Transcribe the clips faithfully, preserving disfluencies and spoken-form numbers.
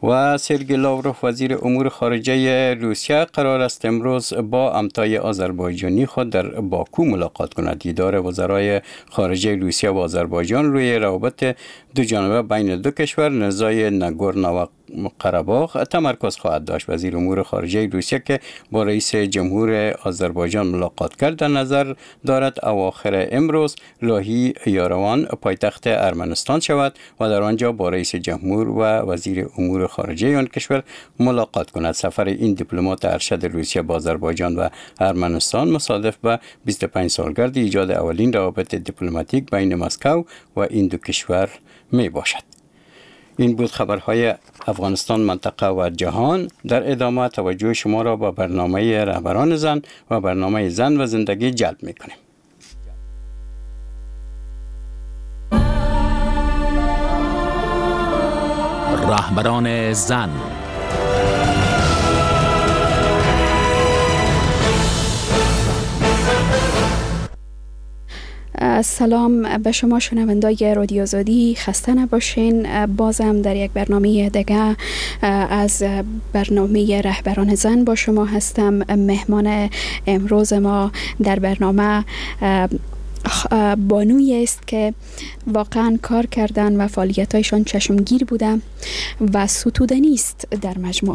و سرگئی لاوروف وزیر امور خارجه روسیه قرار است امروز با همتای آذربایجانی خود در باکو ملاقات کند. دیدار وزرای خارجه روسیه و آذربایجان روی روابط دو جانبه بین دو کشور نزاع ناگورنو قره‌باغ تمرکز خواهد داشت. وزیر امور خارجه روسیه که با رئیس جمهور آذربایجان ملاقات کرد در نظر دارد اواخر امروز لاهی یاروان پایتخت ارمنستان شود و در آنجا با رئیس جمهور و وزیر امور خارجه آن کشور ملاقات کند. سفر این دیپلمات ارشد روسیه با آذربایجان و ارمنستان مصادف به بیست و پنج سالگرد ایجاد اولین روابط دیپلماتیک بین مسکو و این دو کشور می باشد. این بود خبرهای افغانستان، منطقه و جهان. در ادامه توجه شما را به برنامه رهبران زن و برنامه زن و زندگی جلب می کنیم. رهبران زن. سلام به شما شنوندای رادیو آزادی، خسته نباشین. بازم در یک برنامه دیگه از برنامه رهبران زن با شما هستم. مهمان امروز ما در برنامه بانویی است که واقعا کار کردن و فعالیتایشان چشمگیر بوده و ستودنی است در مجموع.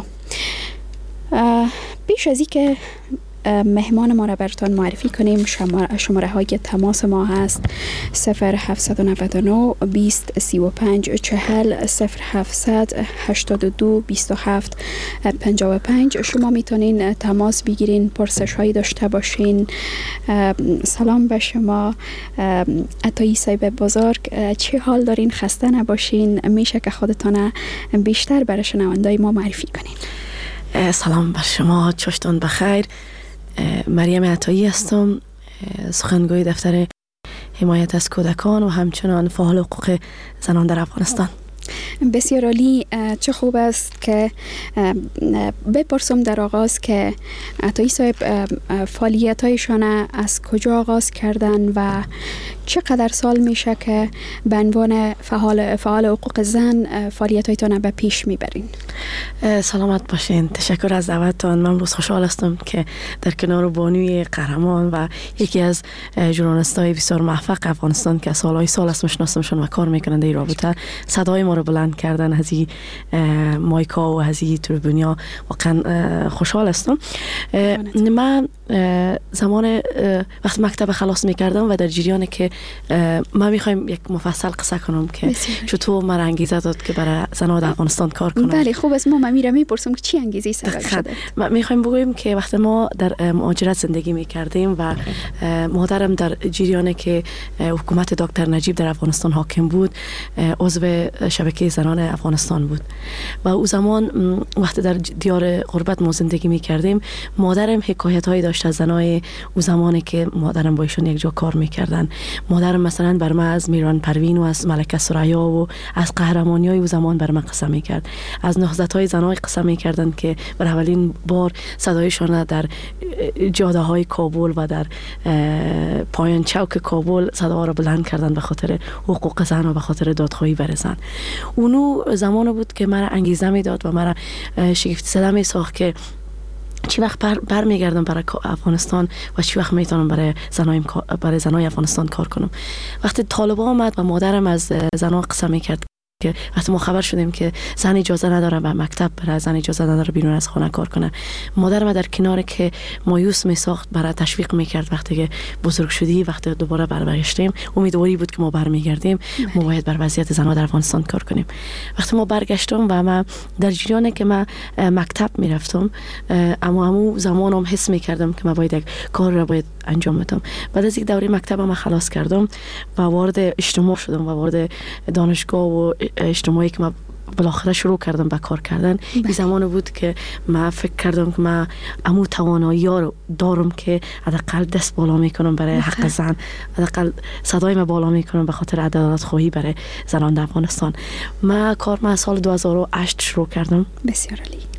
پیش از این که مهمان ما را براتون معرفی کنیم، شماره های تماس ما هست صفر هفت نه نه بیست سی و پنج چهل، صفر هفتصد هشتاد و دو بیست و هفت پنجاه و پنج. شما میتونین تماس بگیرین، پرسش هایی داشته باشین. سلام به شما عطایی صاحب بزرگ، چه حال دارین؟ خسته نباشین. میشه که خودتان بیشتر برای شنوندای ما معرفی کنین؟ سلام بر شما، چشتون بخیر. مریم عطایی هستم، سخنگوی دفتر حمایت از کودکان و همچنان فعال حقوق زنان در افغانستان. بسیار عالی. چه خوب است که بپرسم در آغاز که عطایی صاحب فعالیت هایشان از کجا آغاز کردن و چقدر سال میشه که به عنوان فعال فعال حقوق زن فعالیت هایتان به پیش میبرین؟ سلامت باشین. تشکر از دعوتتان. من روز خوشحال هستم که در کنار بانوی قهرمان و یکی از ژورنالیست‌های بسیار موفق افغانستان که سالهای سال است میشناسمشون و کار میکنند در این رابطه، صدای ما رو بلند کردن از این مایکا و از این تریبونیا. واقعا خوشحال هستم. من زمان وقت مکتب خلاص میکردم و در جریان که ما میخوایم یک مفصل قصه کنم که چطور من انگیزه داد که برای زنان در افغانستان کار کنم. بله خوب است. ما میرم میپرسم که چی انگیزه سبب شده. ما میخوایم بگویم که وقتی ما در مهاجرت زندگی میکردیم و مادرم در جریان که حکومت دکتر نجیب در افغانستان حاکم بود عضو شبکه زنان افغانستان بود و او زمان وقتی در دیار غربت ما زندگی میکردیم، مادرم حکایت هایی داشت از زنای او زمانی که مادرم با ایشون یک جا کار میکردن. مادرم مثلا بر من از میران پروین و از ملکه ثریا و از قهرمانی های او زمان بر من قصه میکرد. از نهضت های زنای قصه میکردن که بر اولین بار صدایشان در جاده های کابل و در پایان چوک کابل صدا را بلند کردن به خاطر حقوق زن و به خاطر دادخواهی بر زن. اونو زمان بود که مرا انگیزه میداد و مرا شگفتی زده می ساخت که چی وقت بر, بر میگردم برای افغانستان و چی وقت میتونم برای زنای برای زنای افغانستان کار کنم. وقتی طالبان آمد و مادرم از زنان قسم میکرد که وقتی ما خبر شدیم که زن اجازه نداره به مکتب بره، زن اجازه نداره بیرون از خانه کار کنه، مادرم در کنار که مایوس می ساخت برای تشویق میکرد. وقتی که بزرگ شدی، وقتی دوباره برگشتیم، امیدواری بود که ما برمیگردیم، ما باید بر وضعیت زنان در افغانستان کار کنیم. وقتی ما برگشتم و ما در جریان که ما مکتب میرفتم، اما همون زمانم حس میکردم که ما باید یک کار را باید انجام بدم. بعد از یک دوره مکتب ما خلاص کردم و وارد اجتماع شدم و وارد دانشگاه و اجتماعی که ما بالاخره شروع کردم به کار کردن. این زمان بود که من فکر کردم که من امو توانایی رو دارم که حداقل دست بالا میکنم برای حق زن، حداقل صدای ما بالا میکنم به خاطر عدالت خواهی برای زنان در افغانستان. من کار من سال دو هزار و هشت شروع کردم. بسیار عالی.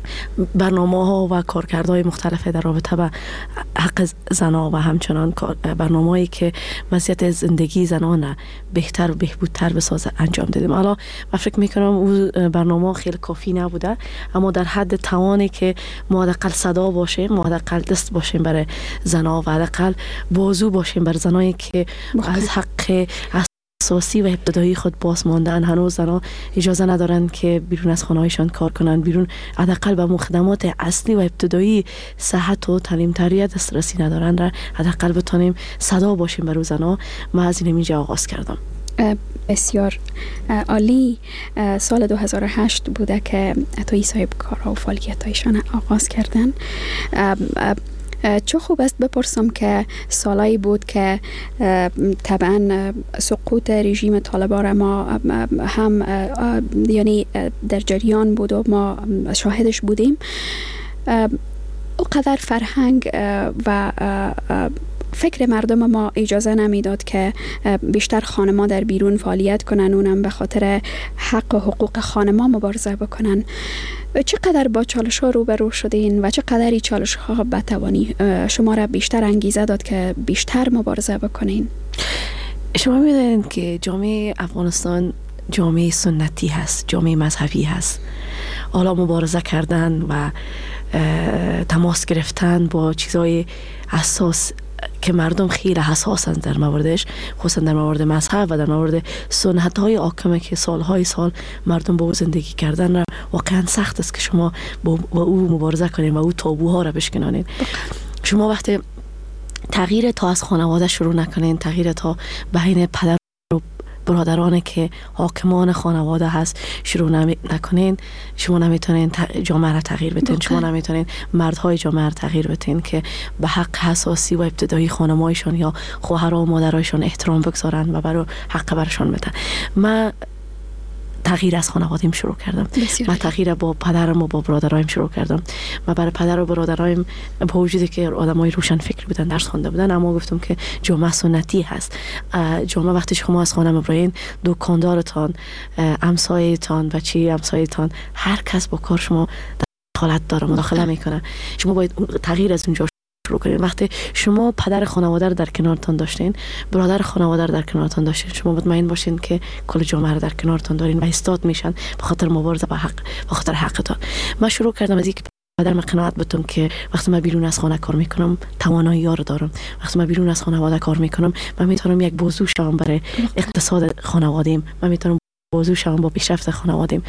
برنامه ها و کارکردهای مختلف در رابطه با حق زنان و همچنان برنامه‌ای که وضعیت زندگی زنان بهتر و بهبودتر بسازه انجام دادیم. حالا من فکر میکنم اون برنامه خیلی کافی نبوده، اما در حد توانی که ما حداقل صدا باشیم، ما حداقل دست باشیم برای زنان و حداقل بازو باشیم بر زنانی که مخلص. از حق اساسی و ابتدایی خود باز ماندن. هنوز زنان اجازه ندارن که بیرون از خانه‌هایشان کار کنن، بیرون حداقل به خدمات اصلی و ابتدایی صحت و تعلیم تربیت دسترسی ندارن. را حداقل بتونیم صدا باشیم برای زنان. ما از این اینجا آغاز کردم. بسیار عالی. سال دو هزار و هشت بوده که عطایی صاحب کارها و فعالیت‌هایشان آغاز کردن. چه خوب است بپرسم که سالایی بود که طبعا سقوط رژیم طالبان را ما هم یعنی در جریان بود و ما شاهدش بودیم. اونقدر فرهنگ و فکر مردم ما اجازه نمیداد که بیشتر خانما در بیرون فعالیت کنن، اونم به خاطر حق و حقوق خانما مبارزه بکنن. چقدر با چالش ها روبرو شدین و چقدر این چالش ها بتوانی شما را بیشتر انگیزه داد که بیشتر مبارزه بکنین؟ شما می‌دونید که جامعه افغانستان جامعه سنتی هست، جامعه مذهبی هست. حالا مبارزه کردن و تماس گرفتن با چیزهای حساس که مردم خیلی حساسن در موردش، خصوصا در مورد مذهب و در مورد سنت های حاکمه که سالهای سال مردم با او زندگی کردن، را واقعا سخت است که شما با او مبارزه کنین و او تابوها را بشکنانین. شما وقتی تغییر تا از خانواده شروع نکنین، تغییر تا بین پدر و برادران که حاکمان خانواده هست شروع نکنین، شما نمیتونین جامعه را تغییر بدین. شما نمیتونین مردهای جامعه را تغییر بدین که به حق حساسی و ابتدایی خانمایشان یا خواهرها و مادرایشان احترام بگذارن و برای حق برشان بدن. من تغییر از خانوادیم شروع کردم. من تغییر با پدرم و با برادرایم شروع کردم. من برای پدر و برادرایم با وجودی که آدمای روشن فکر بودن، درس خوانده بودن، اما گفتم که جامعه سنتی هست. جامعه وقتی شما از خانه مبرین، دکاندارتان، همسایه‌تان، بچه همسایه‌تان، هر کس با کار شما دخالت داره، مداخله میکنه. شما باید تغییر از اونجا شروع کنین. وقتی شما پدر خانواده رو در کنارتان داشتین، برادر خانواده رو در کنارتان داشتین، شما مطمئن باشین که کل جامعه رو در کنارتان دارین و ایستاد میشن به خاطر مبارزه با حق، به خاطر حقتان. من شروع کردم از اینکه پدرم قناعت بتم که وقتی من بیرون از خانه کار میکنم توانایی رو دارم. وقتی من بیرون از خانواده کار میکنم من میتونم یک بازو شوم برای اقتصاد خانواده‌ام، من میتونم بازو شوم با پیشرفت خانواده‌ام.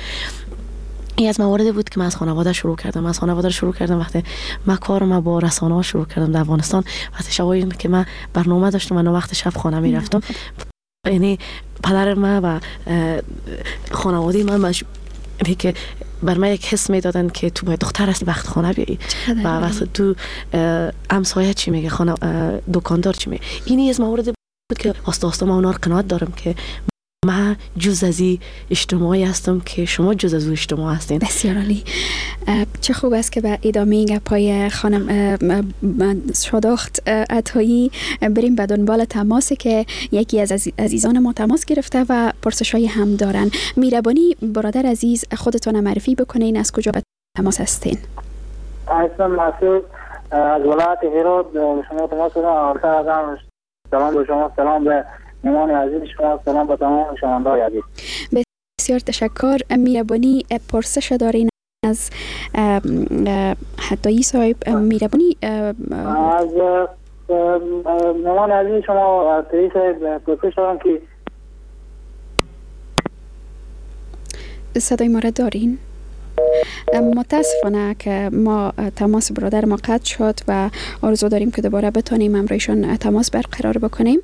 این از مواردی بود که من از خانواده شروع کردم. از خانواده شروع کردم وقتی من کارم با رسانه‌ها شروع کردم در افغانستان. وقتی شبایی که من برنامه داشتم من وقت شب خانه میرفتم، یعنی پدر من و خانواده من مش... که بر من یک حس میدادن که تو باید دختر است وقت خانه بیایی و وقتی تو همسایه چی میگه، خانه دکاندار چی میگه. این از مواردی بود که آستا آستا من اونا رو قناعت دارم که من جز از این اجتماعی هستم که شما جز از اون اجتماع هستین. بسیار عالی. چه خوب است که به ادامه گپای خانم شاداخت عطایی بریم به دنبال تماسی که یکی از عزیزان ما تماس گرفته و پرسشای هم دارن. میربانی برادر عزیز خودتون معرفی بکنین، از کجا به تماس هستین؟ اسم مسعود از ولایت هرات شما تماس دارم. سلام به شما، سلام به مهمان عزیز شما، سلام به تمام شنوندگان عزیز. بسیار تشکر. میربانی پرسش دارین از عطایی صاحب؟ میربانی از مهمان عزیز شما عطایی صاحب پرسش دارم که صدای ما را دارین؟ متاسفانه که ما تماس برادر ما قطع شد و آرزو داریم که دوباره بتونیم همراهشان تماس برقرار بکنیم.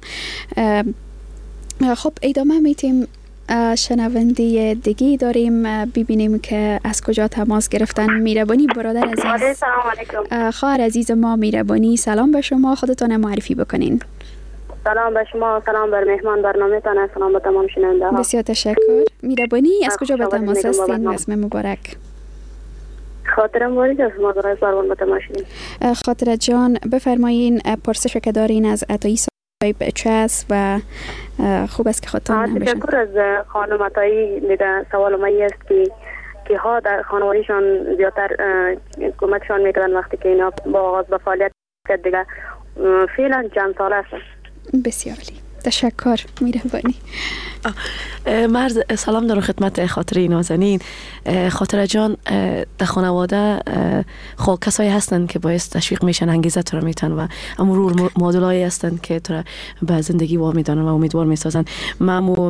خب ادامه میتیم. شنونده دیگه داریم، ببینیم که از کجا تماس گرفتن. میربانی برادر عزیز. سلام علیکم. خواهر عزیز ما میربانی، سلام به شما، خودتون معرفی بکنین. سلام به شما، سلام بر مهمان برنامه تان، سلام به تمام شنونده ها. بسیار تشکر. میربانی از کجا به تماس هستین؟ اسم مبارک. خاطر مبارک از ما برای سروان به تماس شدین. خاطر جان بفرمایین پرسش که دارین از عطایی صاحب چه است و خوب است که خودتون هم بشن. تشکر از خانم عطایی. دیده سوال ما است که بچه ها در خانوادهشان زیادتر کمکشان میکردن وقتی که اینا با آغاز به فعالیت کرد دیگه. فعلا چند سال است. بسیار عالی، تشکر مهربانی. مرز سلام دارم خدمت خاطره نازنین. خاطره جان در خانواده خب کسایی هستند که باعث تشویق میشن، انگیزه تو رو میتن و امرور مدلایی هستند که تو را به زندگی وا میدانن و امیدوار میسازن. مامو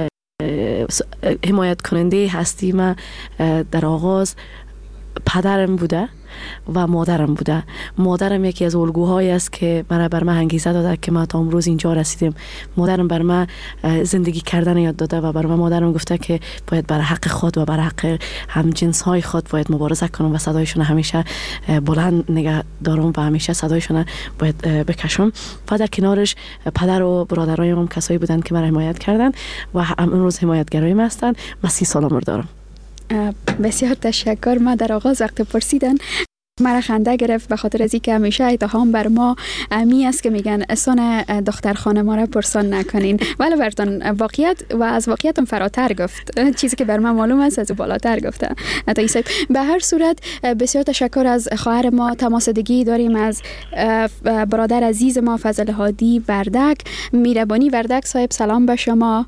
حمایت کننده هستی ما در آغاز پدرم بوده و مادرم بوده. مادرم یکی از الگوهایی است که مرا بر من انگیزه داده که ما تا امروز اینجا رسیدیم. مادرم بر من زندگی کردن یاد داده و بر من مادرم گفته که باید برای حق خود و برای حق همجنس های خود باید مبارزه کنم و صدایشون همیشه بلند نگه دارم و همیشه صدایشون باید بکشم. و در کنارش پدر و برادرای هم کسایی بودند که مرا حمایت کردند و امروز حمایتگرای من هستند. من سی سال عمر دارم. بسیار تشکر. ما در آغاز وقت پرسیدن مرا خنده گرفت به خاطر از اینکه همیشه اتهام بر ما می است که میگن اسان دختر خانه ما را پرسان نکنین، ولی برتون واقعیت و از واقعیتم فراتر گفت، چیزی که بر من معلوم است از بالاتر گفته. به هر صورت بسیار تشکر از خواهر ما. تماسدگی داریم از برادر عزیز ما فضل هادی وردک. مهربانی وردک صاحب سلام به شما.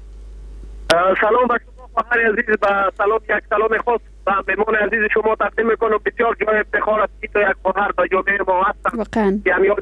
سلام به خواهر عزیز، با سلام یک سلام خاص و مهمان عزیز شما تقدیم میکنم. بسیار جای افتخار است که تو یک خواهر به جامعه ما هستند واقعا که همیان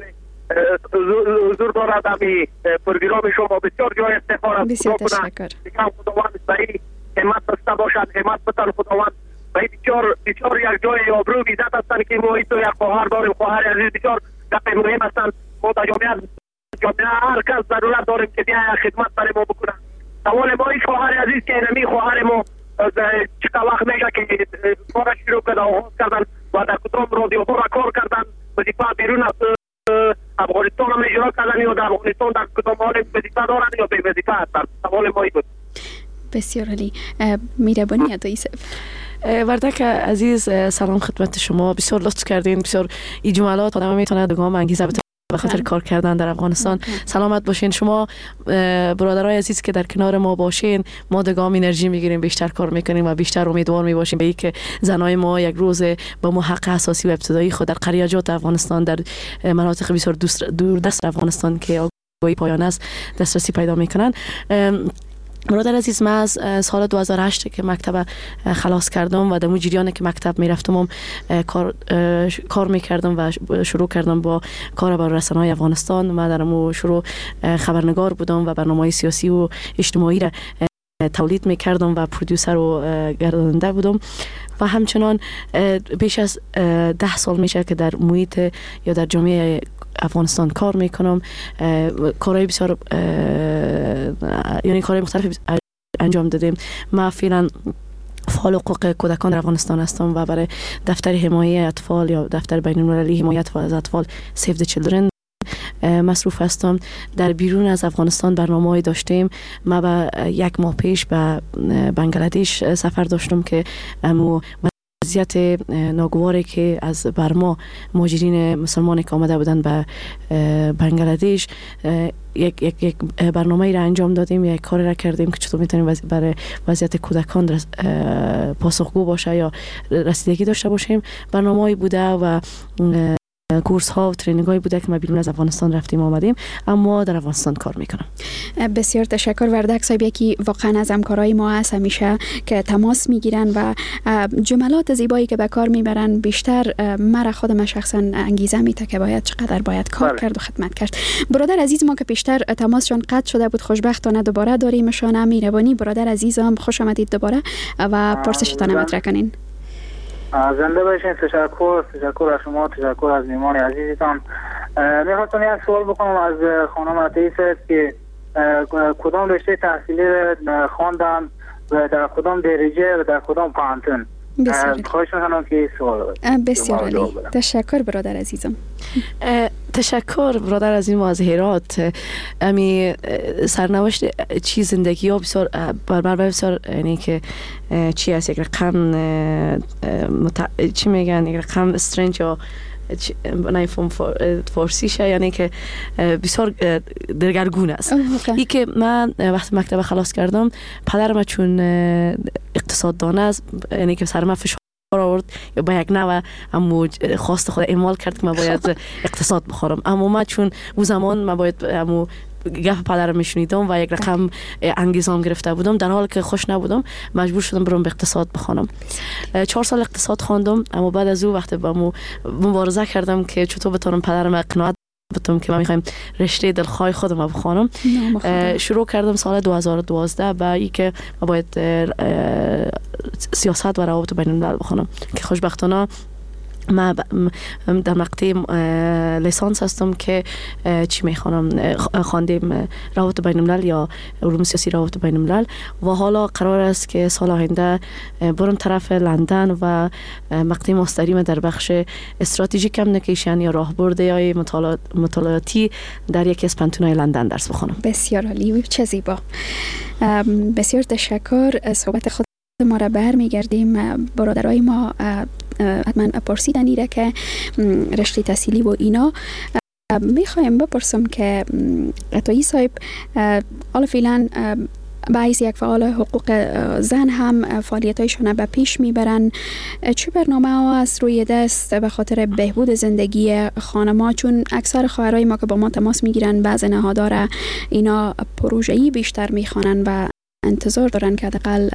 حضور دارد امی پروگرام شما. بسیار جای افتخار است. بسیار تشکر. میگم خداوند صحیح همت بسته باشد، همت بتن خداوند. و بسیار بسیار یک جای آبرو و عزت هستند که ما تو یک خواهر داریم. خواهر عزیز بسیار گپ مهم هستند. ما در جامعه جامعه هر کس ضرورت داریم که بیا خدمت برای ما بکنن. سوال ما این خواهر عزیز که نمی خواهر ما چقدر وقت میشه که کار شروع کرده آغاز کردن و در کدام رادیو ها را کار کردن، وظیفه بیرون از افغانستان هم اجرا کردن یا در افغانستان در کدام حال وظیفه دارن یا به وظیفه هستن؟ سوال ما این بود. بسیار عالی. مهربانی عطایی صاحب. وردک عزیز سلام خدمت شما. بسیار لطف کردین. بسیار این جملات آدم میتونه دگام انگیزه بده به خاطر کار کردن در افغانستان. سلامت باشین. شما برادرای عزیز که در کنار ما باشین، ما دگام انرژی میگیریم، بیشتر کار میکنیم و بیشتر امیدوار میباشیم به اینکه زنای ما یک روز با ما حق اساسی و ابتدایی خود در قریاجات افغانستان، در مناطق بسیار دور دست افغانستان که آگاهی پایان است، دسترسی پیدا میکنن. برادر عزیز، من از سال دو هزار و هشت که مکتب خلاص کردم و در اون جریان که مکتب میرفتم هم کار کار میکردم و شروع کردم با کار بر رسانه‌های افغانستان. من در اون شروع خبرنگار بودم و برنامه‌های سیاسی و اجتماعی را تولید میکردم و پرودیوسر و گرداننده بودم و همچنان بیش از ده سال میشه که در محیط یا در جامعه افغانستان کار میکنم. کارهای بسیار یعنی کارهای مختلف انجام دادیم. من فعلا فعال حقوق کودکان در افغانستان هستم و برای دفتر حمایت اطفال یا دفتر بین المللی حمایت از اطفال سیو د چیلدرن مصروف هستم. در بیرون از افغانستان برنامه‌ای داشتیم. ما با یک ماه پیش به بنگلادش سفر داشتم که امو وضعیت ناگواری که از برما مهاجرین مسلمانی که آمده بودن به بنگلادش، یک یک یک برنامه‌ای را انجام دادیم، یک کاری را کردیم که چطور میتونیم برای وضعیت کودکان پاسخگو باشه یا رسیدگی داشته باشیم. برنامه‌ای بوده و کورس ها و ترینینگ هایی بوده که ما بیرون از افغانستان رفتیم آمدیم، اما در افغانستان کار میکنم. بسیار تشکر. وردک صاحب یکی واقعا از همکارای ما هست، همیشه که تماس میگیرن و جملات زیبایی که به کار میبرن بیشتر مرا خودم شخصا انگیزه میده که باید چقدر باید کار کرد و خدمت کرد. برادر عزیز ما که پیشتر تماسشون قطع شده بود، خوشبختانه دوباره داریمشان. مهربانی برادر عزیزم، خوش آمدید دوباره و پرسشتان مطرح کنین. زنده باشین. تشکر تشکر از شما، تشکر از میمان عزیزتان. میخواستم یک سوال بکنم از خانم عطایی که کدام رشته تحصیلی خواندن و در کدام درجه و در کدام پانتون؟ خواهش میکنم که سوال بسیار عالی. تشکر برادر عزیزم. تشکر برادر عزیزم از هرات. امی سرنوشت چی زندگی ها بسیار بر بر بسیار یعنی که چی است، یک رقم مت... چی میگن، یک رقم استرنج یا نایفون فارسیشه، یعنی که بسیار دگرگون است. ای که من وقتی مکتب خلاص کردم، پدرم چون اقتصاددان است، یعنی که سر من فشار آورد یا با یک نوع امو خواست خود اعمال کرد که من باید اقتصاد بخورم. اما من چون اون زمان من باید امو گپ پدرم میشنیدم و یک رقم انگیزام گرفته بودم، در حالی که خوش نبودم مجبور شدم برم به اقتصاد بخونم. چهار سال اقتصاد خواندم، اما بعد از او وقتی با مو مبارزه کردم که چطور بتونم پدرم اقناع بتونم که من میخوایم رشته دلخواه خودم بخونم. شروع کردم سال دو هزار و دوازده با ای که من باید سیاست و روابط بین الملل بخونم که خوشبختانه من در مقطع لیسانس هستم که چی میخوانم، خواندیم روابط بین الملل یا علوم سیاسی روابط بین الملل و حالا قرار است که سال آینده برم طرف لندن و مقطع ماستریم در بخش استراتژیک کامیونیکیشن یا راهبرد یا مطالعاتی در یکی از پنتونهای لندن درس بخونم. بسیار عالی، چه زیبا. بسیار تشکر. صحبت خود ما را برمیگردیم. برادرای ما حتما پرسیدن ایره که رشته تحصیلی و اینا. میخوایم بپرسم که عطایی صاحب حالا فعلا به حیث یک فعال حقوق زن هم فعالیتایشون به پیش میبرن، چه برنامه ها است روی دست به خاطر بهبود زندگی خانم‌ها؟ چون اکثر خواهرای ما که با ما تماس میگیرن بعض نهادها اینا پروژه‌ای بیشتر میخوانن و انتظار دارن که حداقل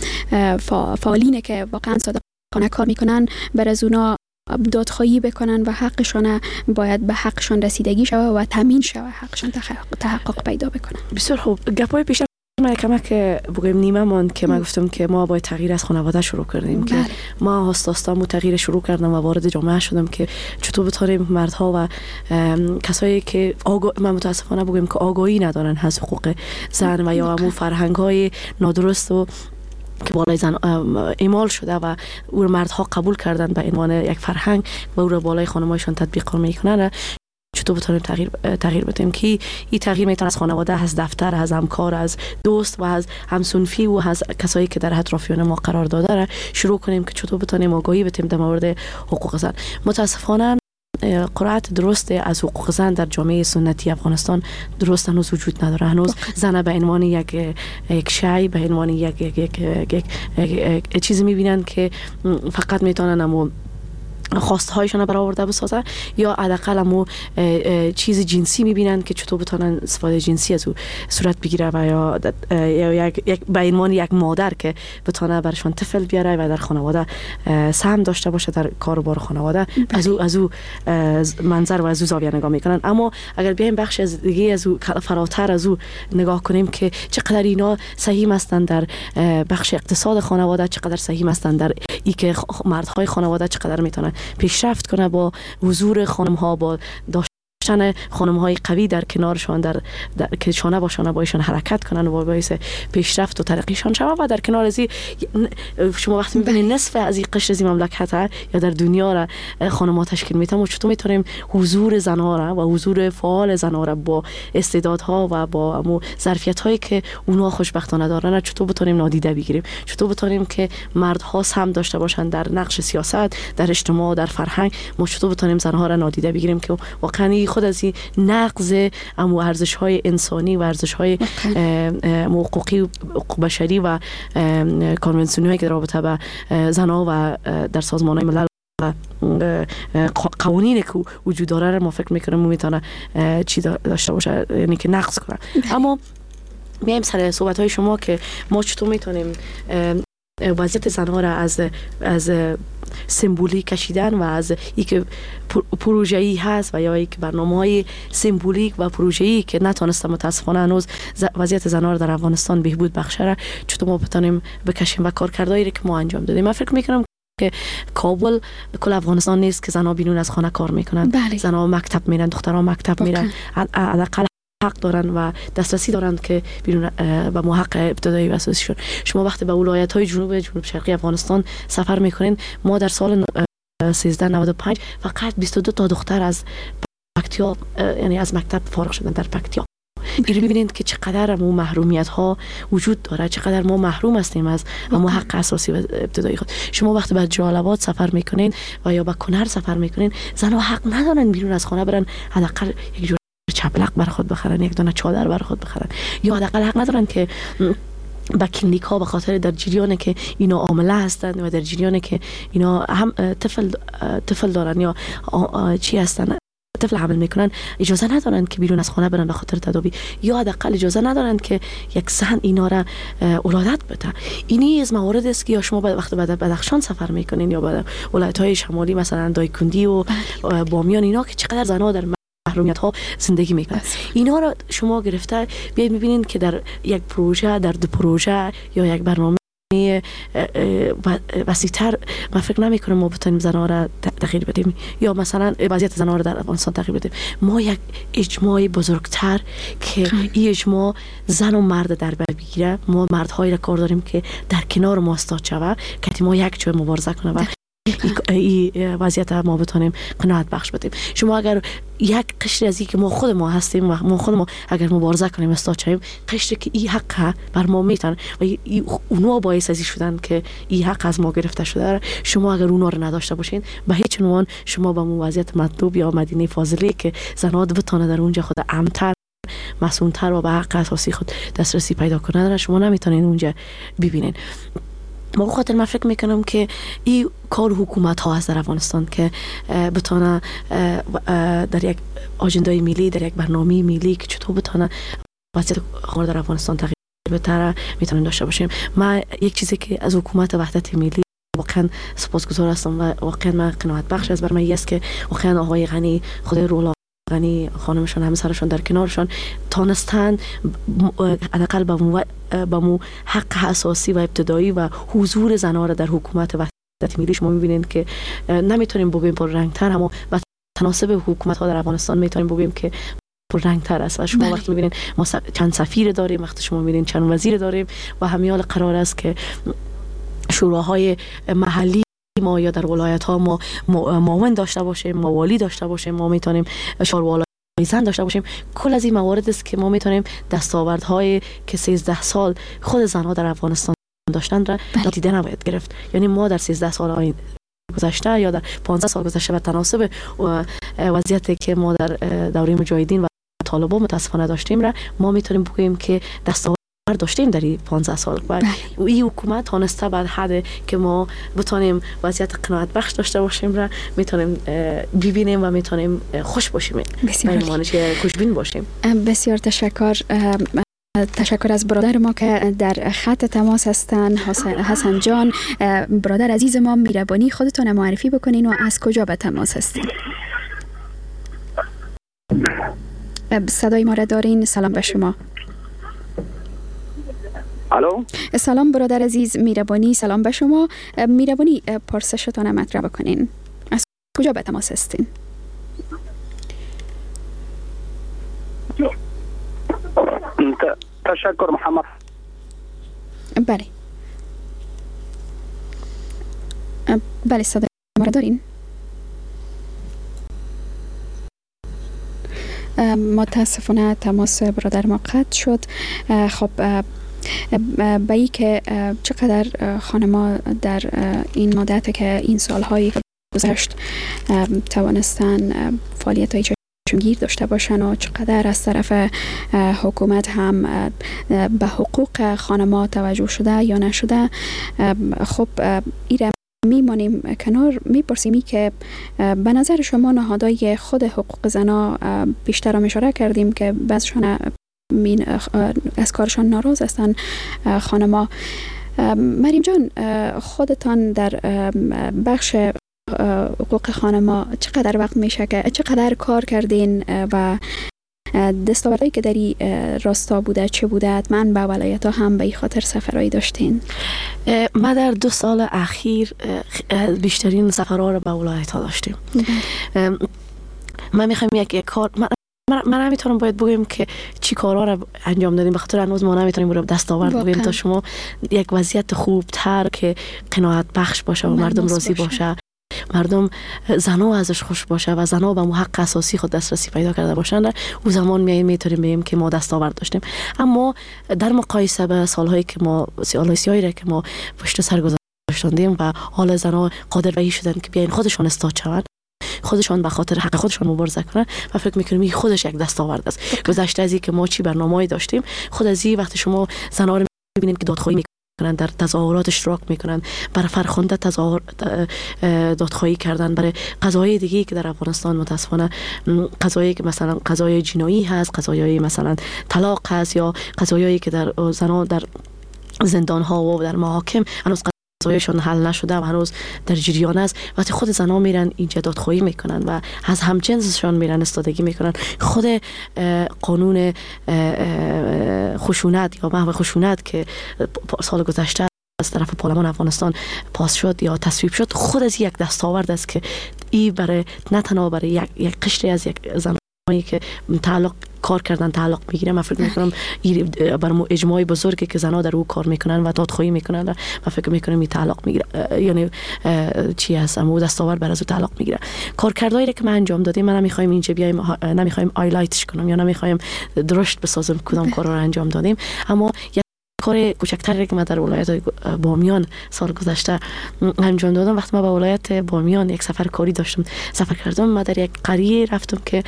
فعالینه که واقعا صادقانه کار میکنن بر از اونا دادخواهی بکنن و حقشان باید به حقشان رسیدگی شوه و تامین شوه، حقشان تحقق پیدا بکنن. بسیار خوب. گپای پیش ما کمک بگویم نیمه ماند که ما گفتم که ما باید تغییر از خانواده شروع کردیم. بله. که ما هاستاستامو تغییر شروع کردم و وارد جامعه شدم که چطور بتونیم مردها و کسایی که آگاه، من متاسفانه بگویم که آگاهی ندارن از حقوق زن و یا همون فرهنگ‌های نادرست و که بالای زن اعمال شده و او مردها قبول کردن به عنوان یک فرهنگ و او را بالای خانم‌هایشان تطبیق میکنن، چطور بتونیم تغییر تغییر بدیم که این تغییر میتونه از خانواده، از دفتر، از همکار، از دوست و از همسنفی و از کسایی که در اطرافیان ما قرار داده را شروع کنیم که چطور بتونیم آگاهی بدیم در مورد حقوق زن. متاسفانه قرائت درست از حقوق زن در جامعه سنتی افغانستان درست هنوز وجود نداره. هنوز زن به عنوان یک یک شی، به عنوان یک یک یک, یک, یک چیزی میبینن که فقط میتونن امو خواستهایشان برآورده بسازن یا حداقل امو چیز جنسی میبینن که چطور بتونن استفاده جنسی از او صورت بگیره و یا یا یک به عنوان یک مادر که بتونه برشان طفل بیاره و در خانواده سهم داشته باشه در کاروبار خانواده. از او از او منظر و از او زاویه نگاه میکنن. اما اگر بیایم بخش از دیگه از او فراتر از او نگاه کنیم که چقدر اینا سهیم هستند در بخش اقتصاد خانواده، چقدر سهیم هستند در ای که مردهای خانواده چقدر میتونن پیشرفت کنه با حضور خانم ها، با داشتن خانم های قوی در کنارشان، در, در که شانه با شانه بایشان حرکت کنن و باعث پیشرفت و ترقیشان شود. و در کنار از شما وقتی میبینید نصف از این قشر از این مملکت یا در دنیا را خانم ها تشکیل میتن و چطور میتونیم حضور زنها را و حضور فعال زنها را با استعدادها و با امو ظرفیت هایی که اونها خوشبختانه دارن چطور بتونیم نادیده بگیریم، چطور بتونیم که مردها هم داشته باشن در نقش سیاست، در اجتماع، در فرهنگ، ما چطور بتونیم زنها را نادیده بگیریم که واقعا خود از این نقض امو ارزش های انسانی و ارزش های حقوقی و بشری و کانونسیونی که در رابطه با زنها و در سازمان های ملل و قوانینی که وجود داره ما فکر میکنم میتونه چی داشته باشه، یعنی که نقض کنه. اما میایم سر صحبت های شما که ما چطور میتونیم وضعیت زنها را از از سمبولیک کشیدن و از ای که پروژه‌ای هست و یا ای که برنامه‌های سمبولیک و پروژه‌ای که نتونسته متاسفانه هنوز وضعیت زنها در افغانستان بهبود بخشه را چطور ما بتونیم بکشیم و کارکردهایی که ما انجام دادیم. من فکر میکنم که کابل کل افغانستان نیست که زنها بیرون از خانه کار میکنن. بله. زنها مکتب میرن، دخترها مکتب میرن، حداقل حق دارن و دسترسی دارن که بیرون به محق ابتدایی و اساسیشون. شما وقتی به ولایت‌های جنوب جنوب شرقی افغانستان سفر میکنین، ما در سال سیزده نود و پنج فقط بیست و دو تا دختر از پکتیا، یعنی از مکتب فارغ شدن در پکتیا. این رو ببینید که چقدر ما محرومیت ها وجود داره، چقدر ما محروم هستیم از اما حق اساسی و ابتدایی خود. شما وقتی به جالبات سفر میکنین و یا به کنر سفر میکنین، زنها حق ندارن بیرون از خانه برن حداقل یک جور چپلق بر خود بخرن، یک دونه چادر بر خود بخرن، یا حداقل حق ندارن که با کلینیک ها به خاطر در جریانه که اینا عامله هستند و در جریانه که اینا هم طفل طفل دارن یا چی هستن، طفل حمل میکنن، اجازه ندارن که بیرون از خانه برن به خاطر تداوی، یا حداقل اجازه ندارن که یک زن اینا را ولادت بده. اینی از موارد است که یا شما وقتی به بدخشان سفر میکنین یا به ولایت های شمالی مثلا دایکندی و بامیان، اینا که چقدر زنها در محرومیت ها زندگی میکنن، اینا را شما گرفته بیاید میبینید که در یک پروژه، در دو پروژه یا یک برنامه وسیع‌تر من فکر نمی کنم ما بتونیم زنها را تغییر بدیم یا مثلا وضعیت زنها را در افغانستان تغییر بدیم. ما یک اجماع بزرگتر که این اجماع زن و مرد در بر بگیره، ما مردهایی را کار داریم که در کنار ما استاد شوه که ما یک جای مبارزه کنه و این وضعیت ما بتونیم قناعت بخش بدیم. شما اگر یک قشر از این که ما خود ما هستیم و ما خود ما اگر مبارزه کنیم استاد شویم، قشری که این حق بر ما میتن و اونها باعث ازی شدن که این حق از ما گرفته شده، شما اگر اونها رو نداشته باشین به هیچ عنوان شما به مو وضعیت مطلوب یا مدینه فاضله که زنها بتونه در اونجا خود امن‌تر، مسئول‌تر و به حق اساسی خود دسترسی پیدا کنن، شما نمیتونین اونجا ببینین. ما خاطر من فکر میکنم که این کار حکومت ها هست در افغانستان که بتونه در یک آجندای ملی، در یک برنامه ملی که چطور بتونه وضعیت خانه در افغانستان تغییر بهتر میتونیم داشته باشیم. من یک چیزی که از حکومت وحدت ملی واقعا سپاسگزار هستم و واقعا من قناعت بخش از بر من است که واقعا آقای غنی، خدای رولا غنی، خانمشان، همسرشان در کنارشان تانستن حداقل به مو با مو حق اساسی و ابتدایی و حضور زنان را در حکومت وحدت ملی. شما میبینید که نمیتونیم بگیم پر رنگتر، اما با تناسب حکومت ها در افغانستان میتونیم بگیم که پر رنگتر است. شما بله. وقتی میبینید ما چند سفیر داریم، وقتی شما میبینید چند وزیر داریم و همیال قرار است که شوراهای محلی ما یا در ولایت ها ما معاون داشته باشیم، ما والی داشته باشیم، ما میتونیم شاروالا زن داشته باشیم. کل از این موارد است که ما میتونیم دستاوردهای که سیزده سال خود زنها در افغانستان داشتن را نادیده نباید گرفت. یعنی ما در سیزده سال آینده گذشته یا در پانزده سال گذشته به تناسب وضعیتی که ما در دوره مجاهدین و طالبان متاسفانه داشتیم را ما میتونیم بگوییم که دستاورد داشتیم در این پانزده سال و این حکومت تانسته بعد حد که ما بتونیم وضعیت قناعت بخش داشته باشیم را میتونیم ببینیم و میتونیم خوش باشیم، بسیار خوشبین باشیم. بسیار تشکر. تشکر از برادر ما که در خط تماس هستن، حسن جان. برادر عزیز ما، میربانی خودتون معرفی بکنین و از کجا به تماس هستین؟ صدای ما را دارین؟ سلام به شما. الو، سلام برادر عزیز میربانی، سلام به شما. میربانی پرسشتان مطرح بکنین، از کجا به تماس هستین؟ تشکر محمد. بله بله صدای ما را دارین؟ متاسفانه تماس برادر ما قطع شد. خب به ای که چقدر خانما در این مدت که این سالهای گذشت توانستن فعالیت های چشمگیر داشته باشن و چقدر از طرف حکومت هم به حقوق خانما توجه شده یا نشده. خب ایره میمانیم کنار، میپرسیمی که به نظر شما نهادهای خود حقوق زنا بیشتر هم اشاره کردیم که بعضشان از کارشان ناراض هستن خانما. مریم جان، خودتان در بخش حقوق خانما چقدر وقت میشه که چقدر کار کردین و دستاوردهایی که در این راستا بوده چه بوده؟ حتما به ولایت ها هم به این خاطر سفرهایی داشتین. ما در دو سال اخیر بیشترین سفرها رو به ولایت ها داشتیم. من میخوام یک یک کار من من نمیتونم باید بگم که چی کارا رو انجام دادیم، بخاطر هنوز ما نمیتونیم رو دستاورد بگیم تا شما یک وضعیت خوب تر که قناعت بخش باشه و مردم راضی باشه مردم زنا ازش خوش باشه و زنا به حق اساسی خود دسترسی پیدا کرده باشند، او زمان می میتونیم بگیم که ما دستاورد داشتیم. اما در مقایسه به سالهایی که ما سالهای سیاهی که ما پشت سر گذاشتیم و حال زنا قادر به این شدن که بیاین خودشان استاد شوند، خودشان به خاطر حق خودشان مبارزه کنن، و فکر میکنم این خودش یک دستاورد است. گذشته از این که ما چی برنامه‌ای داشتیم، خود از این وقتی شما زنا رو میبینیم که دادخواهی میکنن، در تظاهرات اشتراک میکنن، برای فرخنده تظاهر دادخواهی کردن، برای قضایای دیگه که در افغانستان متاسفانه قضایی که مثلا قضای جنایی هست، قضایای مثلا طلاق هست، یا قضایایی که در زنا در زندان ها و در محاکم هنوز قضایشون حل نشده و هنوز در جریان است. وقتی خود زنا میرن اینجا دادخواهی میکنن و از همجنسشون میرن استادگی میکنن، خود قانون خشونت یا محو خشونت که سال گذشته از طرف پارلمان افغانستان پاس شد یا تصویب شد، خود از یک دستاورد است که این برای نه تنها برای یک یک قشری از یک زن که تعلق کار کردن تعلق میگیره، من فکر میکنم برای اجماعی بزرگی که زنا در او کار میکنن و دادخواهی میکنن، من فکر میکنم این تعلق میگیره، یعنی چی هست، اما دستاورد بر از او تعلق میگیره. کارکردهایی که ما انجام دادیم، من نمیخوایم اینجا بیایم نمیخوایم هایلایتش کنم یا نمیخوایم درشت بسازم کدام کارا رو انجام دادیم، اما کار کوچکتری که من در ولایت بامیان سال گذشته انجام دادم، وقتی ما به ولایت بامیان یک سفر کاری داشتم سفر کردم، ما در یک قریه رفتم که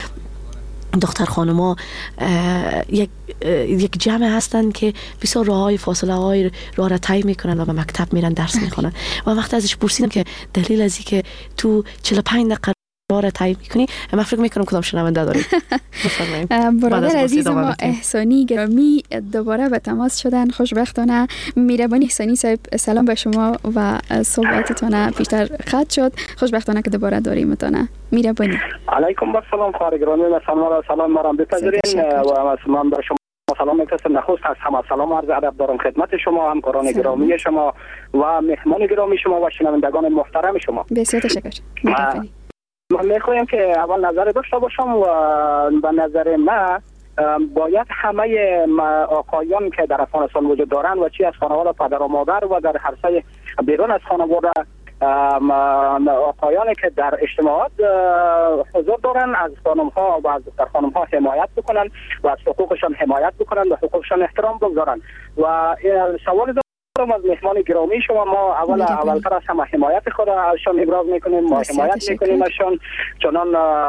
دختر خانما یک یک جمع هستن که بسیار راههای فاصله های راه را طی میکنن و به مکتب میرن درس میخونن، و وقتی ازش پرسیدم که دلیل از این که تو چهل و پنج دقیقه راه را طی میکنی، من فکر میکنم کدام شنونده داریم. برادر عزیز ما احسانی گرامی دوباره به تماس شدن، خوشبختانه. میربانی احسانی صاحب، سلام به شما و صحبتتون بیشتر خط شد، خوشبختانه که دوباره داریمتونه. میربانی علیکم السلام خواهر گرامی، سلام سلام مرام بپذیرین و من بر شما سلام میفرستم. نخست از همه سلام عرض ادب دارم خدمت شما، همکاران گرامی شما و مهمان گرامی شما و شنوندگان محترم شما. بسیار تشکر. میربانی من میخوایم که اول نظر داشته باشم و به نظر من باید همه آقایان که در افغانستان وجود دارن و چی از خانواده پدر و مادر و در هر سه بیرون از خانواده آقایانی که در اجتماعات حضور دارن از خانم ها و از دختر خانم ها حمایت بکنن و از حقوقشان حمایت بکنن و حقوقشان احترام بگذارن. و سوال از مهمان گرامی شما، ما اول اولتر از همه حمایت خود ازشان ابراز میکنیم، ما حمایت میکنیم ازشان، چنان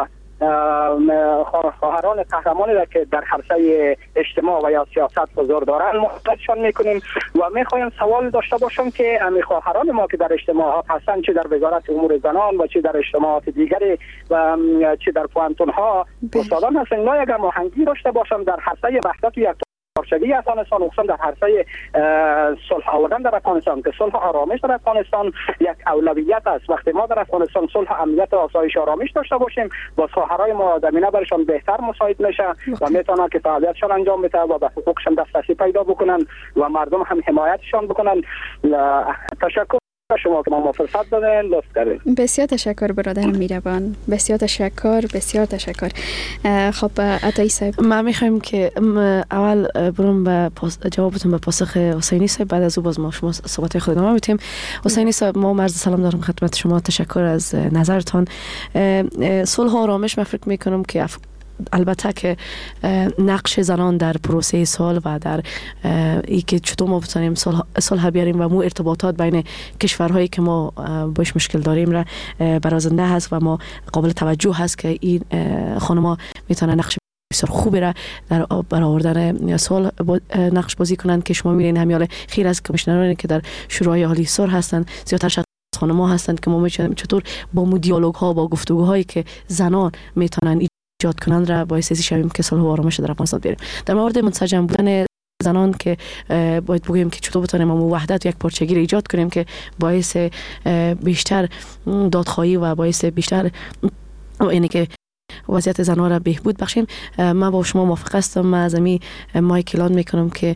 خواهران قهرمانی را که در عرصه اجتماع و یا سیاست حضور دارن محبتشان میکنیم. و میخوایم سوال داشته باشم که امی خواهران ما که در اجتماعات هستن، چه در وزارت امور زنان و چه در اجتماعات دیگری و چه در پوانتون ها استادان هستن، اینا اگر ماهنگی داشته باشن در عرصه وحدت و یک پارچگی افغانستان، خصوصا در عرصه صلح آوردن در افغانستان که صلح آرامش در افغانستان یک اولویت است. وقتی ما در افغانستان صلح امنیت و آسایش آرامش داشته باشیم، با خواهرای ما زمینه برشان بهتر مساعد میشه و میتونن که فعالیتشان انجام بده و به حقوقشان دسترسی پیدا بکنن و مردم هم حمایتشان بکنن. تشکر شما که ما فرصت دادین، لطف کردین. بسیار تشکر برادر میربان، بسیار تشکر، بسیار تشکر. خب عطایی صاحب، ما میخوایم که اول برم به جوابتون به پاسخ حسینی صاحب، بعد از او باز ما شما صحبت خود ادامه میدیم. حسینی صاحب، ما عرض سلام دارم خدمت شما، تشکر از نظرتان. صلح و آرامش من فکر میکنم که اف... البته که نقش زنان در پروسه صلح و در ای که چطور ما بتونیم صلح بیاریم و مو ارتباطات بین کشورهایی که ما باش مشکل داریم را برازنده هست و ما قابل توجه هست که این خانم‌ها میتونن نقش بسیار خوبی را در برآوردن صلح نقش بازی کنند که شما می‌بینید همیال خیر از کمیشنرانی که در شورای عالی صلح هستند زیادتر شد خانم‌ها هستند که ما می‌چنیم چطور با مو دیالوگ ها با گفتگوهایی که زنان میتونن ایجاد کنند را باعث ازی شویم که صلح و آرامش در افغانستان بیاریم. در مورد منسجم بودن زنان که باید بگوییم که چطور بتونیم ما وحدت و یک پارچگی را ایجاد کنیم که باعث بیشتر دادخواهی و باعث بیشتر یعنی که وضعیت زنان را بهبود بخشیم. من با شما موافق هستم. من از امی مایک اعلان میکنم که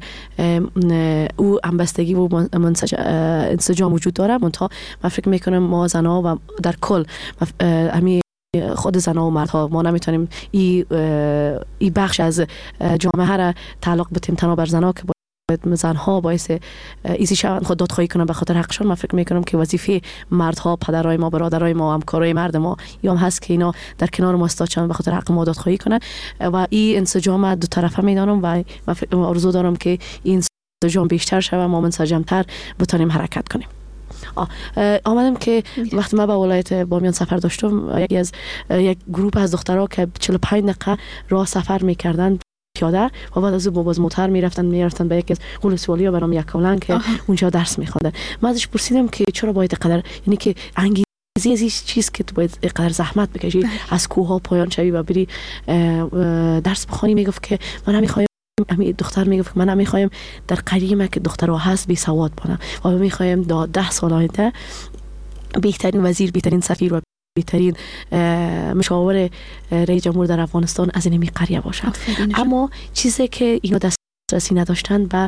او همبستگی و انسجام وجود داره، منتها من فکر میکنم ما زنها و در کل امی خود زنها و مردها ما نمیتونیم ای, ای بخش از جامعه را تعلق بدیم تنها بر زنها که زنها باعث ایزی شوند خود دادخواهی کنن به خاطر حقشان. من فکر میکنم که وظیفه مردها، پدرای ما، برادرای ما، همکارای مرد ما یا هم هست که اینا در کنار ما استاد به خاطر حق ما دادخواهی کنن و این انسجام دو طرفه میدانم و من فکر آرزو دارم که این انسجام بیشتر شود، ما منسجمتر بتونیم حرکت کنیم. آمدم که وقتی من به ولایت بامیان سفر داشتم، یکی از یک گروه از دخترها که چهل و پنج دقیقه راه سفر میکردن پیاده و بعد از اون باز موتور میرفتن میرفتن به یکی از ولسوالی ها برام یک کولن که اونجا درس میخوندن. من ازش پرسیدم که چرا باید قدر، یعنی که انگیزه از این چیز که تو باید قدر زحمت بکشی از کوه ها پایان شوی و بری درس بخونی. میگفت که من نمیخوایم، همین دختر میگفت که من نمیخوایم در قریمه که دخترها هست بی سواد باشن و میخوایم دا ده سال آینده بهترین وزیر، بهترین سفیر و بهترین مشاور رئیس جمهور در افغانستان از این می قریه باشن. اما چیزی که اینا دسترسی نداشتن و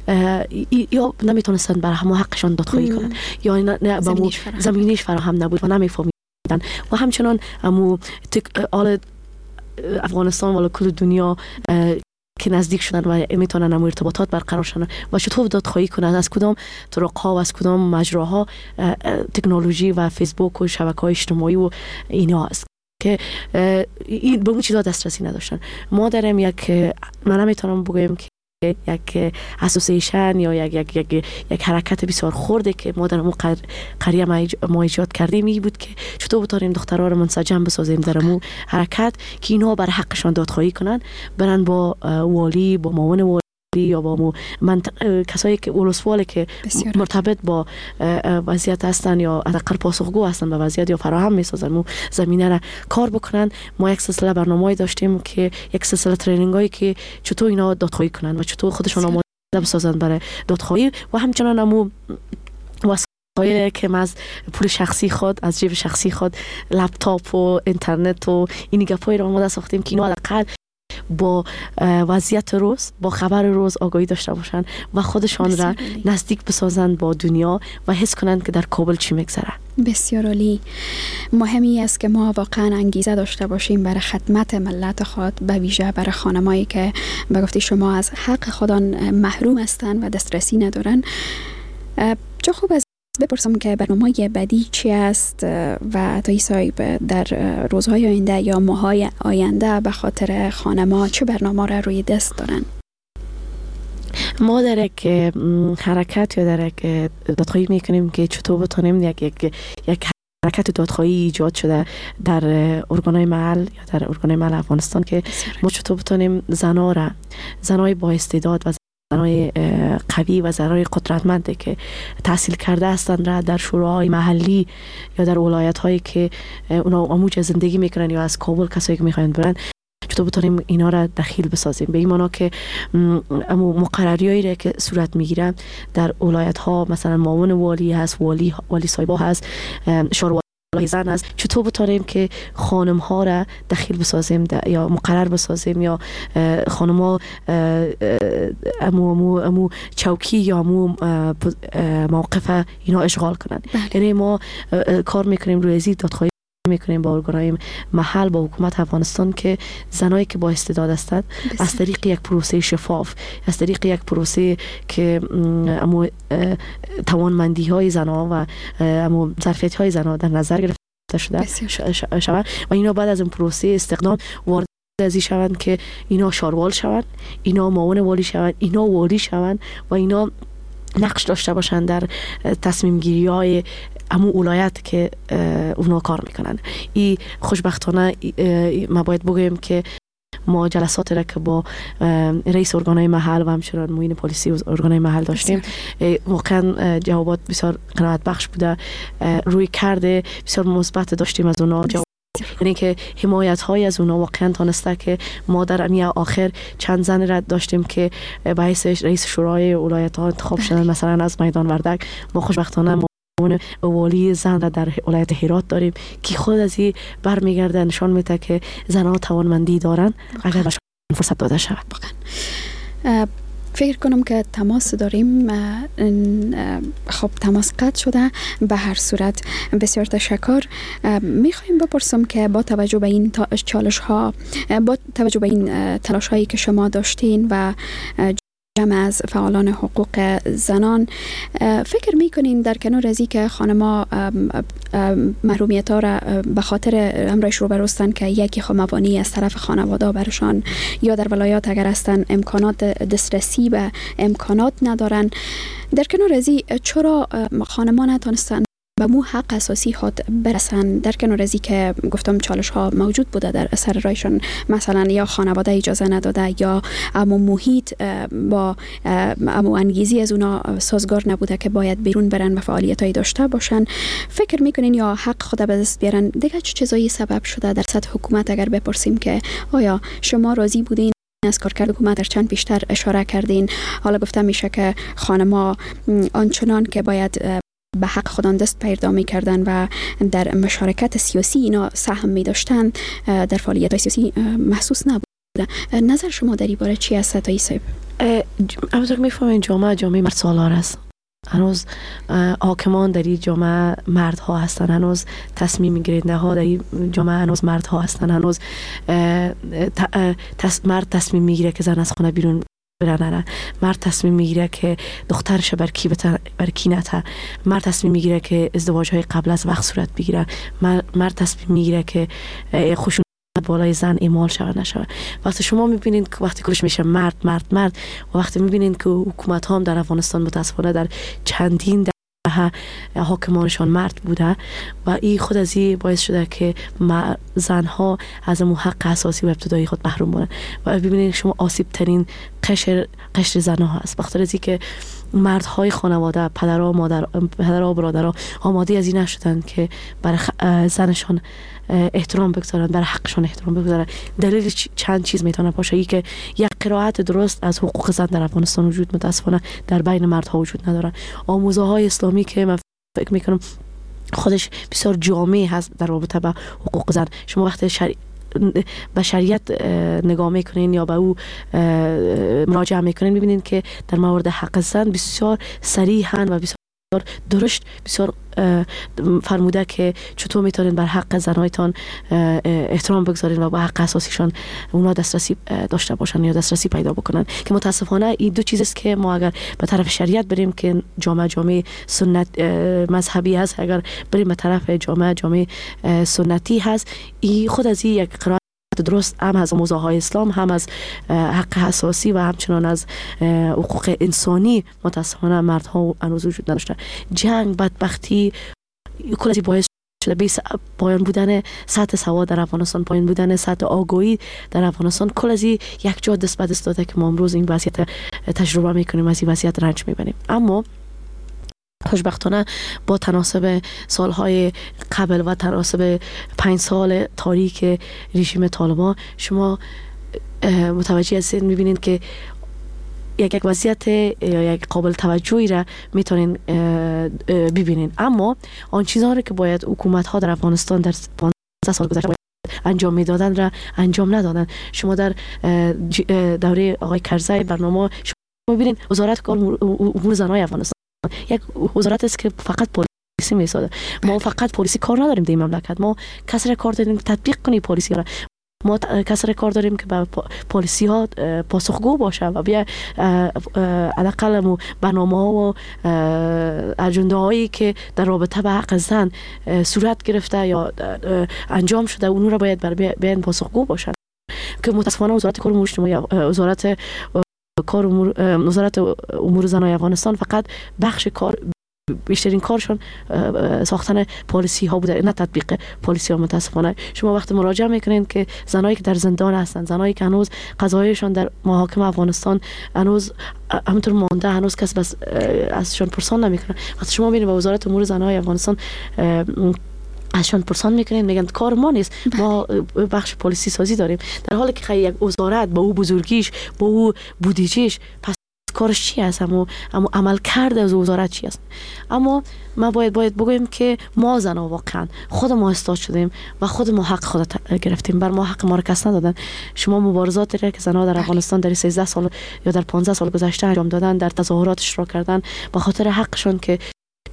یا نمیتونستن برای همه حقشان دادخواهی کنن یا نه زمینش, زمینش فراهم نبود و نمیفهمیدن و همچنان امو آل افغانستان و کل دنیا که نزدیک شدن و میتونن امو ارتباطات برقرار شدن و چطور دادخواهی کنن از کدام طرق‌ها و از کدام مجراها تکنولوژی و فیسبوک و شبکه‌های اجتماعی و اینا است که این به اون چیزا دسترسی نداشتن. ما داریم یک، من نمیتونم بگم که یک اسوسییشن یا یک یک یک یک حرکت بسیار خرده که ما در اون قریه ما ایجاد کردیم می بود که چطور بتونیم دخترها رو منسجم بسازیم در اون حرکت که اینا بر حقشان دادخواهی کنن، برن با والی، با معاون والی یا با منطقه کسایی که ولسوالی که مرتبط با وضعیت هستن یا حداقل پاسخگو هستن به وضعیت یا فراهم میسازن مو زمینه را کار بکنن. ما یک سلسله برنامه‌ای داشتیم که یک سلسله ترینینگایی که چطور اینا دادخواهی کنن و چطور خودشون آماده بسازن برای دادخواهی و همچنان همو وسایلی که از پول شخصی خود، از جیب شخصی خود، لپتاپ و اینترنت و این گپایی رو آماده ساختیم که اینا حداقل با وضعیت روز، با خبر روز آگاهی داشته باشن و خودشان را نزدیک بسازن با دنیا و حس کنند که در کابل چی میگذره. بسیار عالی. مهمی است که ما واقعا انگیزه داشته باشیم برای خدمت ملت خود، به ویژه برای خانمایی که به گفته شما از حق خودان محروم هستند و دسترسی ندارن. چه خوب است بپرسم که برنامه بعدی چی است و تا صاحب در روزهای آینده یا ماهای آینده به خاطر خانم‌ها چه برنامه را روی دست دارن؟ ما در یک حرکت یا در یک دادخواهی میکنیم که چطور بتونیم یک یک یک حرکت دادخواهی ایجاد شده در ارگان‌های محل یا در ارگان‌های محل افغانستان که ما چطور بتونیم زنها را، زنای با استعداد و زنای قوی و زنای قدرتمند که تحصیل کرده هستند را در شوراهای محلی یا در ولایت هایی که اونا آموزش زندگی میکنن یا از کابل کسایی که میخواین برن، چطور بتونیم اینا را دخیل بسازیم به این معنا که مقرریایی که صورت میگیره در ولایت ها، مثلا معاون والی هست، والی والی صاحبا هست، شورا زن است، چطور بتونیم که خانم ها را دخیل بسازیم یا مقرر بسازیم یا خانم ها امو, امو, امو چوکی یا امو موقف اینا اشغال کنند. یعنی ما کار میکنیم روی ازید دادخواهی میکنیم با ارگان‌های محل، با حکومت افغانستان که زنایی که با استعداد هستند از طریق یک پروسه شفاف، از طریق یک پروسه که امو توانمندی های زنها و امو ظرفیت های زنها در نظر گرفته شده شود و اینا بعد از این پروسه استقدام وارد ازی شوند که اینا شاروال شوند، اینا معاون والی شوند، اینا والی شوند و اینا نقش داشته باشند در تصمیم گیری های همون ولایت که اونا کار میکنن. این خوشبختانه ما باید بگویم که ما جلسات را که با رئیس ارگان‌های محل و همچنان معین پلیسی ارگان‌های محل داشتیم، واقعا جوابات بسیار قناعت بخش بوده، روی کرده بسیار مثبت داشتیم از اونا. یعنی که حمایت های از اونا واقعا تانسته که ما در امیا آخر چند زن را داشتیم که باعث رئیس شورای ولایت ها انتخاب شدن. مثلا از میدان وردک ما خوشبختانه اون والی زن را در ولایت هرات داریم که خود از این برمیگرده نشان میده که زنها توانمندی دارن اگر بهشون فرصت داده شود. فکر کنم که تماس داریم. خب تماس قطع شده. به هر صورت بسیار تشکر. میخوایم بپرسم که با توجه به این چالش ها، با توجه به این تلاش هایی که شما داشتین و جمع از فعالان حقوق زنان، فکر میکنین در کنار از که خانما محرومیت ها را به خاطر امرش رو برستن که یکی خاموانی از طرف خانواده برشان یا در ولایات اگر هستن امکانات دسترسی به امکانات ندارن، در کنار از چرا خانما نتونستن به مو حق اساسی خود برسن؟ در کنار از که گفتم چالش ها موجود بوده در سر رایشان، مثلا یا خانواده اجازه نداده یا امو محیط با امو انگیزی از اونا سازگار نبوده که باید بیرون برن و فعالیت هایی داشته باشن. فکر میکنین یا حق خود به دست بیارن؟ دیگه چه چیزایی سبب شده در سطح حکومت اگر بپرسیم که آیا شما راضی بودین از کارکرد حکومت؟ در چند پیشتر اشاره کردین، حالا گفته میشه که خانما آنچنان که باید به حق خودان دست پیدا می کردن و در مشارکت سیاسی اینا سهم می داشتن، در فعالیت سیاسی محسوس نبوده. نظر شما در این باره چی است تا ایسیب؟ همونطور که میفهمین جامعه جامعه مرد سالار است. هنوز حاکمان در این جامعه مردها هستن، هنوز تصمیم میگیرنده ها در این جامعه هنوز مردها هستن، هنوز مرد تصمیم میگیره که زن از خانه بیرون برنه، مرد تصمیم میگیره که دخترش بر کی بته بر کی نته، مرد تصمیم میگیره که ازدواج های قبل از وقت صورت بگیره، مرد تصمیم میگیره که خشونت بالای زن اعمال شود نشود. وقتی شما میبینید که وقتی کلش میشه مرد مرد مرد و وقتی میبینید که حکومت ها هم در افغانستان متاسفانه در چندین در حاکمانشان مرد بوده و این خود از این باعث شده که زنها از اون حق اساسی و ابتدایی خود محروم بودن و ببینید شما آسیب ترین قشر قشر زنها هست. بخاطر از اینکه مردهای خانواده، پدرها، مادر، پدرها، برادرها آماده از این نشدن که برای زنشان احترام بگذارن، برای حقشان احترام بگذارن. دلیل چند چیز میتونه باشه. که یک قرائت درست از حقوق زن در افغانستان وجود متاسفانه در بین مردها وجود ندارن. آموزه های اسلامی که من فکر میکنم خودش بسیار جامع هست در رابطه با حقوق زن. شما وقتی شری... به شریعت نگاه میکنین یا به او مراجعه میکنین میبینین که در مورد حق زن بسیار صریحاً و بسیار درشت بسیار فرموده که چطور میتونین بر حق زنایتان احترام بگذارین و به حق اساسیشان اونا دسترسی داشته باشن یا دسترسی پیدا بکنن. که متاسفانه این دو چیز است که ما اگر به طرف شریعت بریم که جامعه جامعه سنت مذهبی هست، اگر بریم به طرف جامعه جامعه سنتی هست، این خود از این یک قرار درست هم از آموزه های اسلام، هم از حق اساسی و همچنان از حقوق انسانی متاسفانه مردها هنوز وجود نداشته. جنگ، بدبختی، کل از این باعث شده به پایان بودن سطح سواد در افغانستان، پایان بودن سطح آگاهی در افغانستان، کل از این یک جا دست به دست داده که ما امروز این وضعیت تجربه میکنیم، از این وضعیت رنج میبریم. اما خوشبختانه با تناسب سالهای قبل و تناسب پنج سال تاریک رژیم طالبان شما متوجه هستید، میبینید که یک یک وضعیت یا یک قابل توجهی را میتونین ببینین. اما آن چیزها را که باید حکومت ها در افغانستان در پانزده سال گذشته انجام میدادن را انجام ندادن. شما در دوره آقای کرزی برنامه شما ببینید وزارت امور زنان افغانستان یک وزارت است که فقط پلیسی میسازه. ما فقط پلیسی کار نداریم در این مملکت، ما کسر کار داریم تطبیق کنیم پلیسی را، ما کسر کار داریم که با پلیسی ها پاسخگو باشه و بیا حداقل برنامه ها و اجنده هایی که در رابطه با حق زن صورت گرفته یا انجام شده اون را باید بر بیان پاسخگو باشن. که متاسفانه وزارت کار امور اجتماعی، وزارت کار امور وزارت امور زنان افغانستان فقط بخش کار بیشترین کارشون ساختن پالیسی ها بوده، نه تطبیق پالیسی ها. متاسفانه شما وقتی مراجعه میکنین که زنایی که در زندان هستن، زنایی که هنوز قضایشان در محاکم افغانستان هنوز همونطور مانده، هنوز کس بس ازشان پرسان نمیکنه. وقتی شما میرین به وزارت امور زنان افغانستان ازشان پرسان میکنین، میگن کار ما نیست، ما بخش پالیسی سازی داریم، در حالی که یک وزارت با او بزرگیش، با او بودجهش، پس کارش چی است؟ اما اما عمل کرده از وزارت چی است؟ اما ما باید باید بگویم که ما زنان واقعا خود ما استاد شدیم و خود ما حق خود گرفتیم، بر ما حق ما را کس ندادن. شما مبارزاتی را که زنان در افغانستان در سیزده سال یا در پانزده سال گذشته انجام دادن، در تظاهرات اشتراک کردن به خاطر حقشون که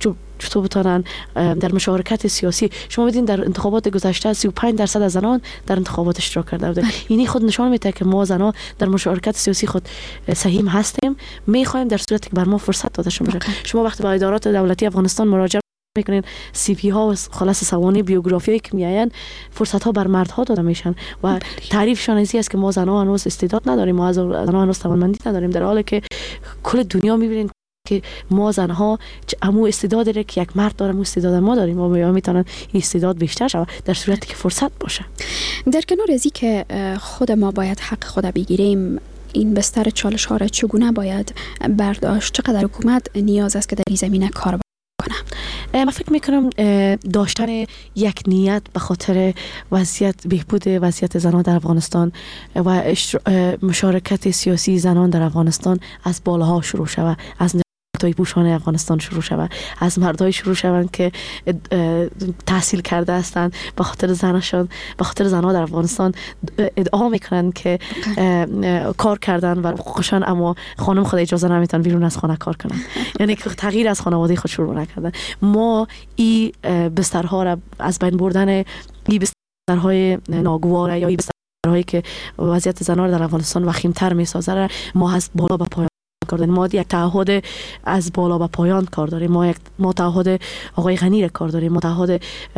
چطور بتونن در مشارکت سیاسی. شما بدین در انتخابات گذشته سی و پنج درصد از زنان در انتخابات اشتراک کرده بودند. یعنی خود نشان میده که ما زنان در مشارکت سیاسی خود سهیم هستیم. میخوایم در صورتی که بر ما فرصت داده شده. شما وقتی به ادارات دولتی افغانستان مراجعه میکنین، سی وی ها و خلاص سوانح بیوگرافی که میاین، فرصت ها بر مردها داده میشن و تعریفشان ازی است که ما زنان هنوز استعداد نداریم، ما زنان هنوز توانمندی نداریم، در حالی که کل دنیا میبینین که ما زنها همو استعداد داره که یک مرد داره، همو استعداد ما داریم و ما میتونن این استعداد بیشتر شود در صورتی که فرصت باشه. در کنار ازی که خود ما باید حق خود بگیریم، این بستر چالش ها را چگونه باید برداشت؟ چقدر حکومت نیاز است که در این زمینه کار کنه؟ من فکر میکنم داشتن یک نیت به خاطر وضعیت بهبود وضعیت زنان در افغانستان و مشارکت سیاسی زنان در افغانستان از بالاها شروع شود، از مردای پوشان افغانستان شروع شود، از مردای شروع شوند که تحصیل کرده هستند، به خاطر زنشان، به خاطر زنها در افغانستان ادعا میکنن که کار کردن و خوشان، اما خانم خود اجازه نمیتن بیرون از خانه کار کنن، یعنی که تغییر از خانواده خود شروع نکردن. ما این بسترها را از بین بردن، این بسترهای ناگوار یا این بسترهایی که وضعیت زنان در افغانستان وخیم‌تر میسازه، ما از بالا به پایین کار داریم. ما یک تعهد از بالا به پایان کار داریم. ما یک ما تعهد آقای غنی را کار داریم. ما تعهد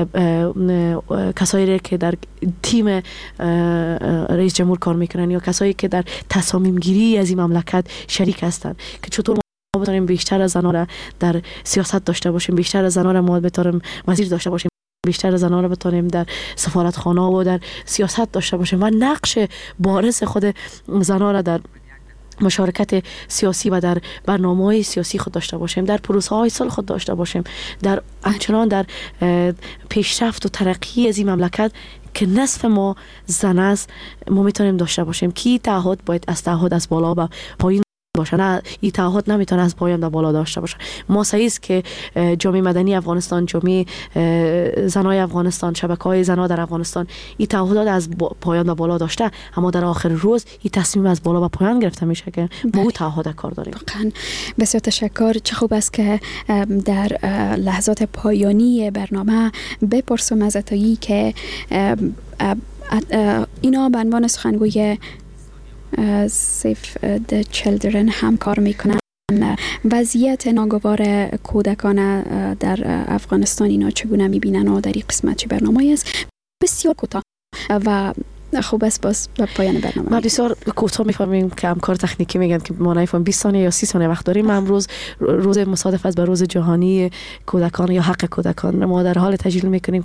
کسایی که در تیم رئیس جمهور کار میکنن یا کسایی که در تصامیم گیری از این مملکت شریک هستند که چطور ما بتونیم بیشتر از زنان را در سیاست داشته باشیم، بیشتر از زنان را ما بتونیم وزیر داشته باشیم، بیشتر از زنان را بتونیم در سفارتخانه و در سیاست داشته باشیم و نقش بارز خود زنان را در مشارکت سیاسی و در برنامه‌های سیاسی خود داشته باشیم، در پروسه‌های صلح خود داشته باشیم، در همچنان در پیشرفت و ترقی از این مملکت که نصف ما زن است ما میتونیم داشته باشیم. کی تعهد باید از تعهد از بالا به پایین باشه، نه این تعهد نمیتونه از پایین به بالا داشته باشه. ما سعی است که جامعه مدنی افغانستان، جامعه زنای افغانستان، شبکه‌های زنا در افغانستان این تعهدات از پایین به بالا داشته، اما در آخر روز این تصمیم از بالا به پایین گرفته میشه که ما اون تعهد کار داریم. واقعا بسیار تشکر. چه خوب است که در لحظات پایانی برنامه بپرسم از اتایی که اینا به عنوان سخنگوی Save the Children هم کار میکنن. وضعیت ناگوار کودکان در افغانستان اینا چگونه میبینن و در این قسمت چه برنامه‌ای است؟ بسیار کوتاه و خوب است باز به پایان برنامه. ما بسیار کوتاه میفهمیم که همکار تکنیکی میگن که ما نمیفهم بیست ثانیه یا سی ثانیه وقت داریم. امروز روز مصادف است با روز جهانی کودکان یا حق کودکان. ما در حال تجلیل میکنیم